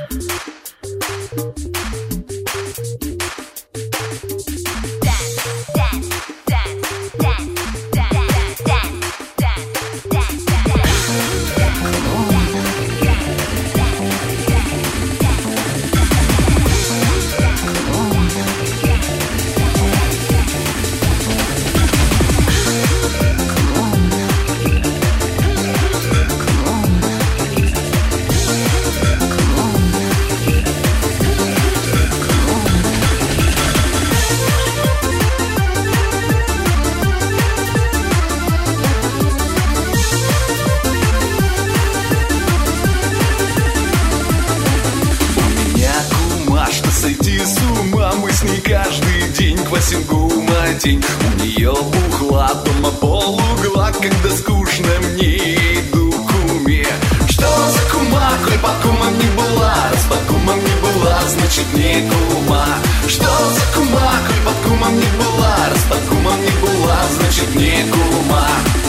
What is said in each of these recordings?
Сойти с ума, мы с ней каждый день квасим гуматень. У нее бухла дома полугла, когда скучно мне иду к уме. Что за кума, коль под кумом не была? Раз под кумом не была, значит не кума. Что за кума, коль под кумом не была? Раз под кумом не была, значит не кума.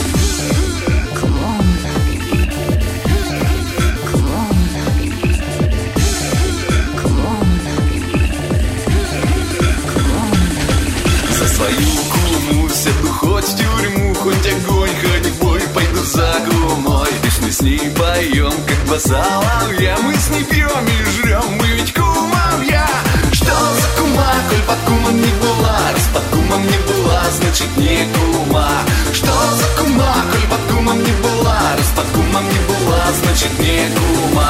Свою куму сяду хоть в тюрьму, хоть огонь, хоть бой, пойду за кумой. Песни с ней поем, как два соловья. Мы с ней пьем и жрем, мы ведь кумовья. Что за кума, коль под кумом не была? Раз под кумом не была, значит не кума. Что за кума, коль под кумом не была? Раз под кумом не была, значит не кума.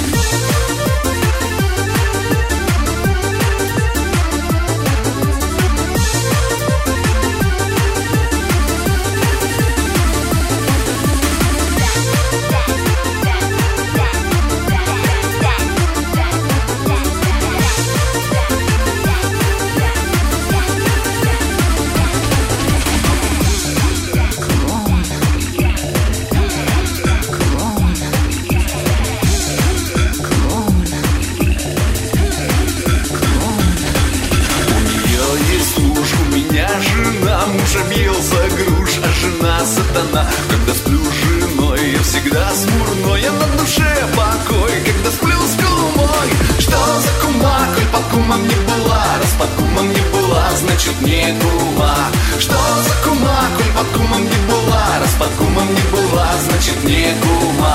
Муж объелся груш, а жена сатана. Когда сплю с женой, я всегда смурной. Я на душе покой, когда сплю с кумой. Что за кума, коль под кумом не была? Раз под кумом не была, значит не кума. Что за кума, коль под кумом не была? Раз под кумом не была, значит не кума.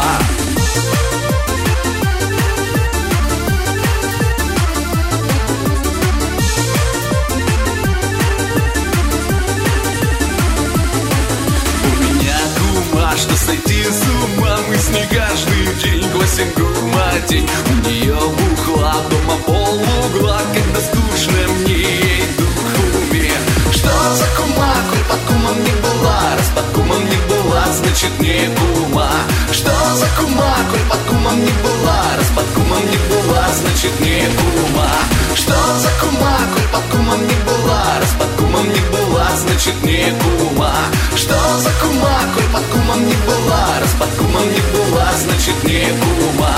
Что сойти с ума, мы с ней каждый день квасим гуматень. У нее бухла дома полугла, когда скучно мне ей дух в уме. Что за кума, коль под кумом не была? Раз под кумом не была, значит не кума. Что за кума, коль под кумом не была? Раз под кумом не была, значит не кума. Что за кума, коль под кумом не была? Раз под кумом не была, значит не кума. Что за кума, коль под кумом не была? Раз под кумом не была, значит не кума.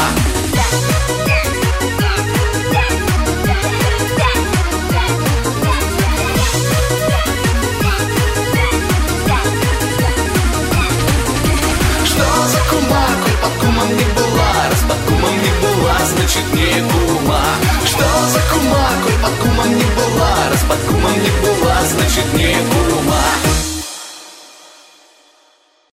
Что за кума, коль под кумом не была? Раз под кумом не была, значит не кума. Что за кума, коль под кумом не была? Раз под кумом не была, значит не кума.